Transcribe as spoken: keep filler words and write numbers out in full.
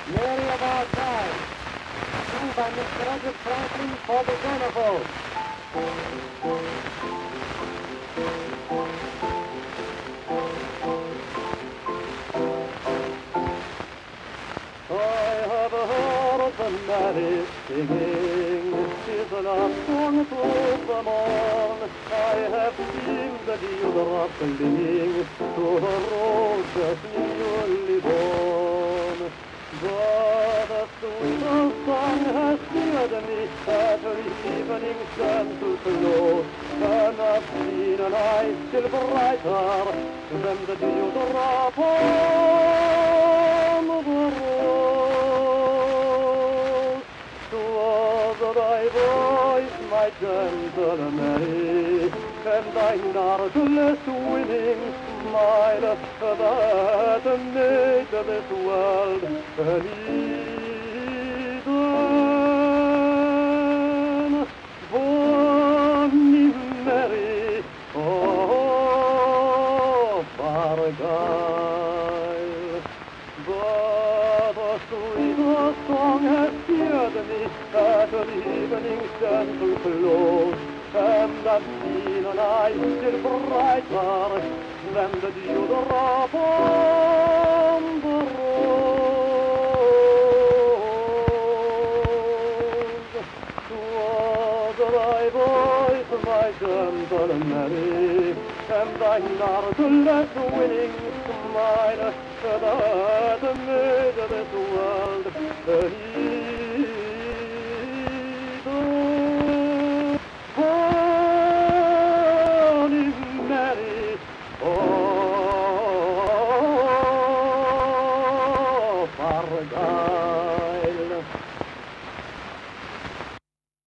Mary of Our Time, sung by Mister Edward Franklin for the Xenophone. I have heard the merry singing, is an song through the morn. I have seen the dewdrop clinging to her rose just newly born. But the sweetest song has cheered me at her evening gentle flow, and I've seen an eye still brighter than the dewdrop on the rose. Thy voice, my gentle Mary, and thy narrowless winning smile that made this world an Eden. Bonny Mary, oh, Argyle, but the sweetest song has cheered me at her evening's gentle close, and I've seen an eye still brighter than the dewdrop on the rose. 'Twas thy voice, my gentle Mary, and thy narrowless winning smile that made this world an Eden. Bonny Mary, oh, Argyle.